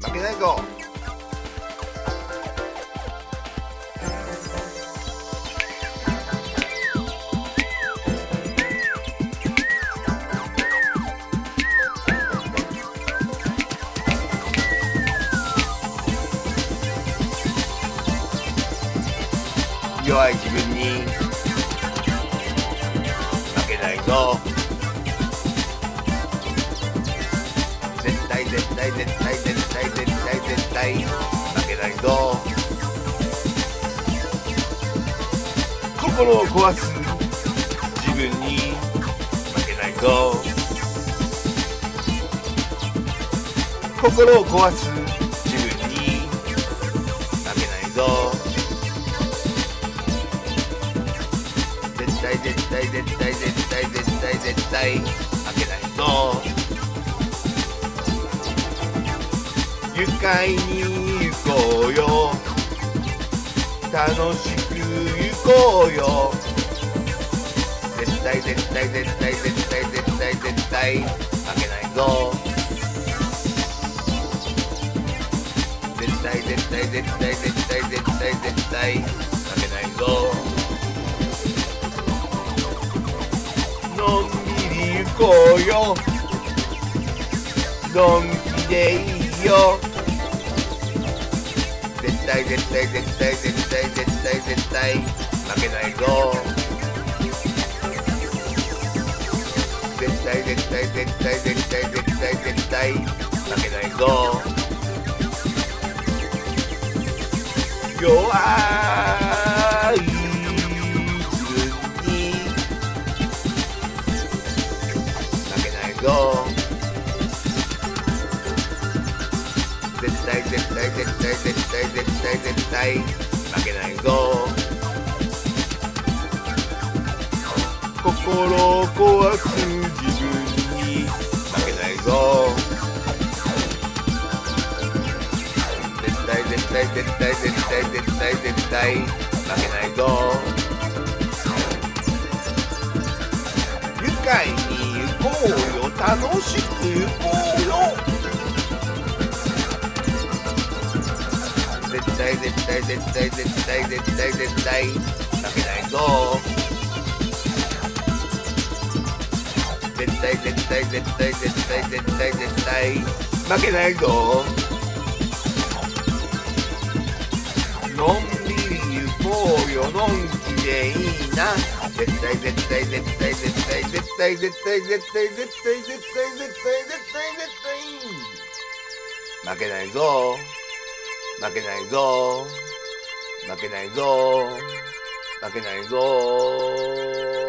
負けないぞ。弱い自分に負けないぞ。絶対絶対絶対絶対絶対絶対負けないぞ。心を壊す自分に負けないぞ。心を壊す自分に負けないぞ。絶対絶対絶対絶対絶対絶対負けないぞ。愉快に行こうよ。楽しく行こうよ。絶対絶対絶対絶対絶対絶対負けないぞ。絶対絶対絶対絶対絶対絶対負けないぞ。のんびり行こうよ。のんきでいいよ。絶対絶対絶対絶対絶対絶対負けないぞ。絶対絶対絶対絶対絶対絶対負けないぞ。弱い自分に負けないぞ。絶対絶対絶対絶対絶対絶対負けないぞ。心を壊す自分に負けないぞ。絶対絶対絶対絶対絶対絶対負けないぞ。愉快に行こうよ。楽しく行こうよ。絶対絶対絶対絶対絶対絶対負けないぞ。絶対絶対絶対絶対絶対絶対負けないぞ。のんびり行こうよ。のんきでいいな。絶対絶対絶対絶対絶対絶対絶対絶対絶対絶対絶対絶対負けないぞ。負けないぞ。負けないぞ。負けないぞ。